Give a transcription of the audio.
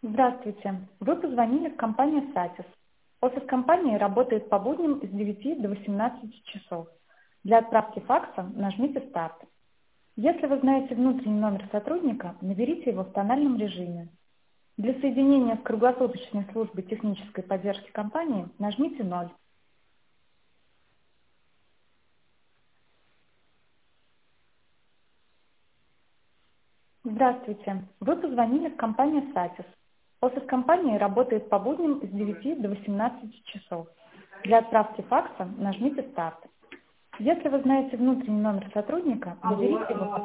Здравствуйте. Вы позвонили в компанию «Сатис». Офис компании работает по будням с 9 до 18 часов. Для отправки факса нажмите «Старт». Если вы знаете внутренний номер сотрудника, наберите его в тональном режиме. Для соединения с круглосуточной службой технической поддержки компании нажмите 0. Здравствуйте. Вы позвонили в компанию «Сатис». Офис компании работает по будням с 9 до 18 часов. Для отправки факса нажмите «Старт». Если вы знаете внутренний номер сотрудника, наберите его